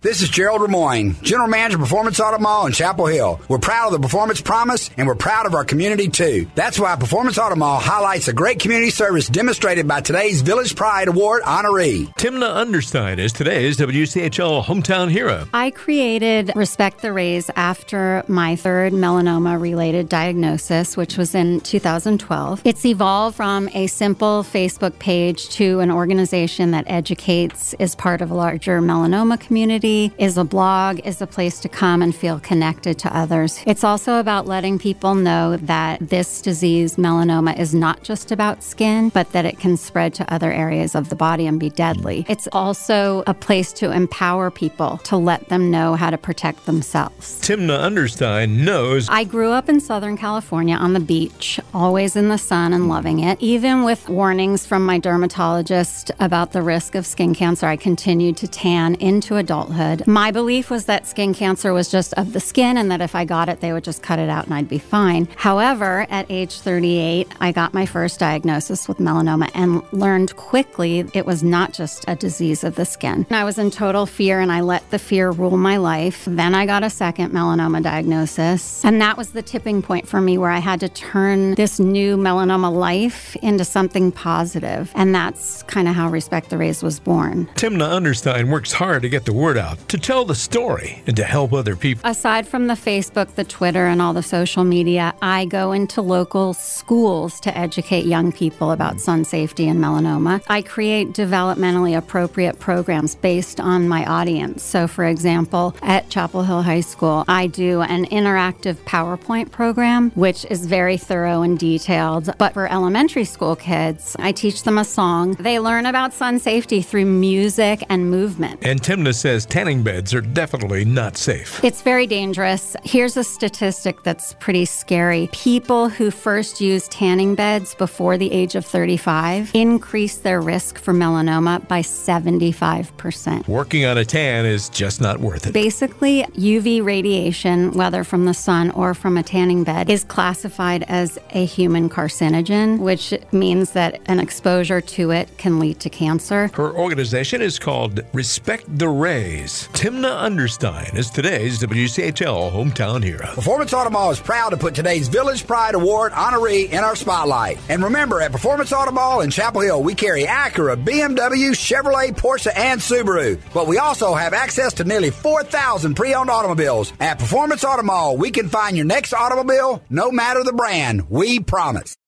This is Gerald Ramoyne, General Manager of Performance Auto Mall in Chapel Hill. We're proud of the Performance Promise, and we're proud of our community, too. That's why Performance Auto Mall highlights the great community service demonstrated by today's Village Pride Award honoree. Timna Understein is today's WCHL Hometown Hero. I created Respect the Rays after my third melanoma-related diagnosis, which was in 2012. It's evolved from a simple Facebook page to an organization that educates, is part of a larger melanoma community, is a blog, is a place to come and feel connected to others. It's also about letting people know that this disease, melanoma, is not just about skin, but that it can spread to other areas of the body and be deadly. It's also a place to empower people, to let them know how to protect themselves. Timna Understein knows. I grew up in Southern California on the beach, always in the sun and loving it. Even with warnings from my dermatologist about the risk of skin cancer, I continued to tan into adulthood. My belief was that skin cancer was just of the skin and that if I got it, they would just cut it out and I'd be fine. However, at age 38, I got my first diagnosis with melanoma and learned quickly it was not just a disease of the skin. I was in total fear and I let the fear rule my life. Then I got a second melanoma diagnosis, and that was the tipping point for me where I had to turn this new melanoma life into something positive, and that's kind of how Respect the Rays was born. Timna Understein works hard to get the word out, to tell the story, and to help other people. Aside from the Facebook, the Twitter, and all the social media, I go into local schools to educate young people about sun safety and melanoma. I create developmentally appropriate programs based on my audience. So, for example, at Chapel Hill High School, I do an interactive PowerPoint program, which is very thorough and detailed. But for elementary school kids, I teach them a song. They learn about sun safety through music and movement. And Timna says tanning beds are definitely not safe. It's very dangerous. Here's a statistic that's pretty scary. People who first use tanning beds before the age of 35 increase their risk for melanoma by 75%. Working on a tan is just not worth it. Basically, UV radiation, whether from the sun or from a tanning bed, is classified as a human carcinogen, which means that an exposure to it can lead to cancer. Her organization is called Respect the Rays. Timna Understein is today's WCHL Hometown Hero. Performance Auto Mall is proud to put today's Village Pride Award honoree in our spotlight. And remember, at Performance Auto Mall in Chapel Hill, we carry Acura, BMW, Chevrolet, Porsche, and Subaru. But we also have access to nearly 4,000 pre-owned automobiles. At Performance Auto Mall, we can find your next automobile, no matter the brand. We promise.